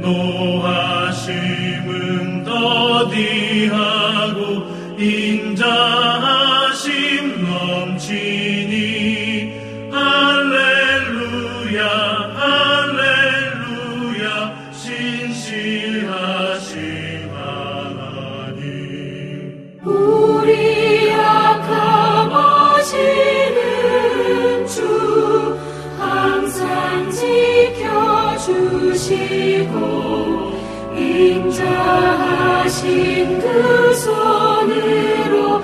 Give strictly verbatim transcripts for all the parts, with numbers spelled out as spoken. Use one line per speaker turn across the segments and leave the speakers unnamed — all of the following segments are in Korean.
인도하심은 더디하고 인자하심 넘치니 할렐루야 할렐루야 신실하신 하나님.
우리 약함 아시는 주 항상 지켜주시고 인자하신 그 손으로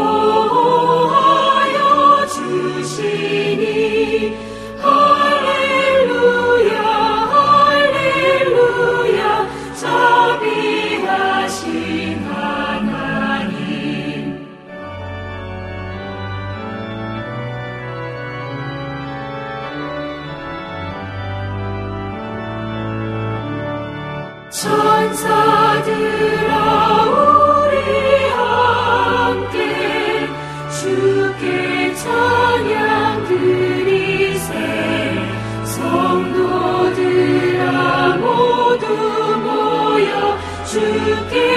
보호하여 주시니 할렐루야 할렐루야 자비하신 하나님. 천사들아 우리 함께 주께 찬양 드리세. 성도들아 모두 모여 주께